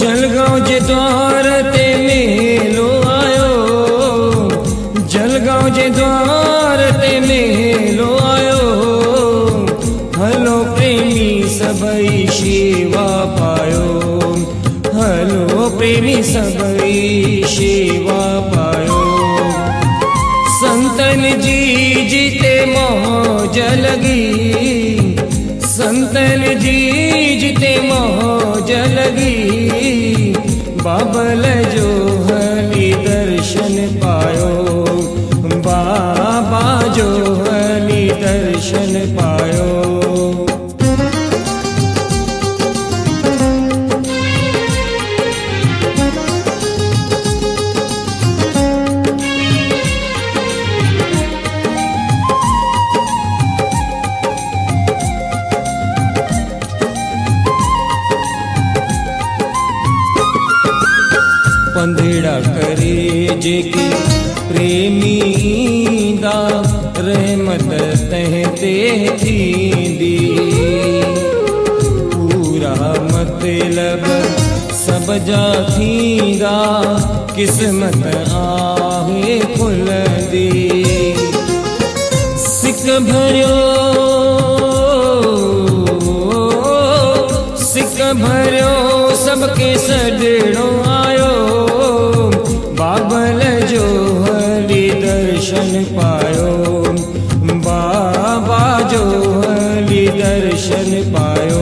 जलगांव जे द्वार ते मेलो आयो, जलगांव जे द्वार ते मेलो आयो। हलो प्रेमी सबई शेवा पायो, हलो प्रेमी सबई शेवा पायो। संतन जी जिते मौज लगी, संतन जी जिते मौज लगी। बाबल जो हली दर्शन पायो, बाबा जो हली दर्शन पायो। पंधेड़ा करे जेके प्रेमी दा, रहमत तह ते थींदी। पूरा मतलब सब जा थींदा, किस्मत आहे खुलंदी। सिक भरियो, सिक भरियो सबके सजणो आयो। बाबल जो हली दर्शन पायो, बाबा जो हली दर्शन पायो।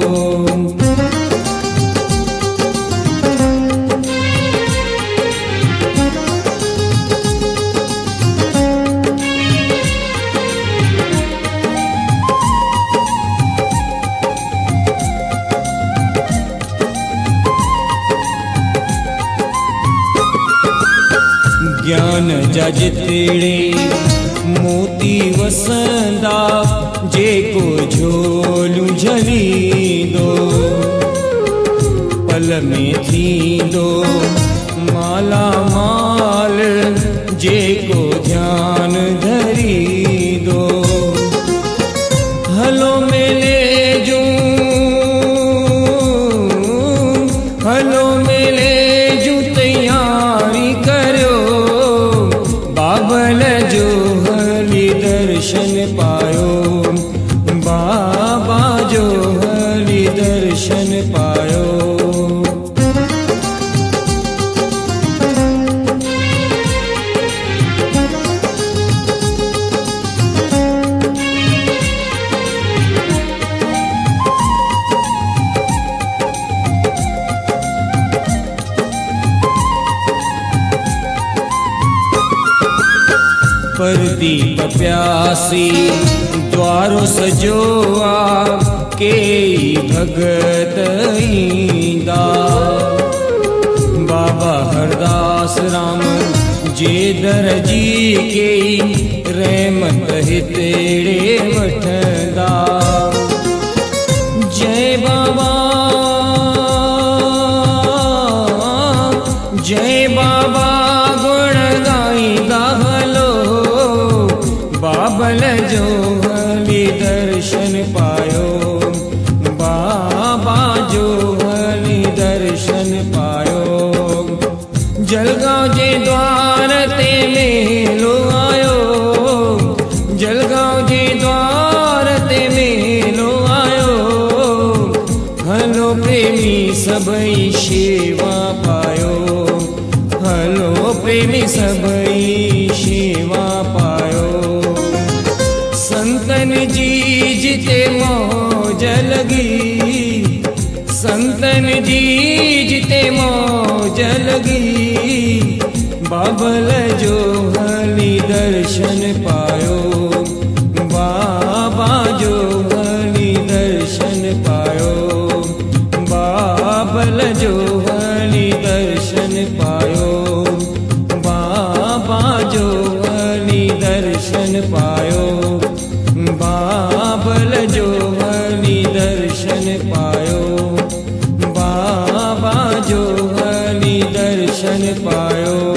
ज्ञान जा जितड़े मोती वसंदा, जेको झोलू झलींदो। पल में थींदो माला माल, जेको ध्यान धरींदो। हलो मेले जूं, हलो मेले जूं तैयारी करियो। बाबल जो हली दर्शन पायो, बाबा जो हली दर्शन पायो। परदीप प्यासी द्वारो सजो आ, के भगत ईंदा। बाबा हरदास राम जे दर जी के, रहमत हितेड़े वठंदा। जय बाबा, जय बाबा गुण गाईंदा हलो। बाबल जो हली दर्शन पायो, बाबा जो हली दर्शन पायो। जलगांव जे द्वार ते मेलो आयो, जलगांव जे द्वार ते मेलो आयो। हलो प्रेमी सबई शेवा पायो, हलो प्रेमी सबई शेवा पायो। संतन जी जिते मौज लगी, संतन जी जिते मौज लगी। बाबल जो हली दर्शन पायो, बाबा जो हली दर्शन पायो। बाबल जो हली दर्शन पायो, बाबा जो हली दर्शन पायो। बाबल जो हली दर्शन पायो, बाबा जो हली दर्शन पायो।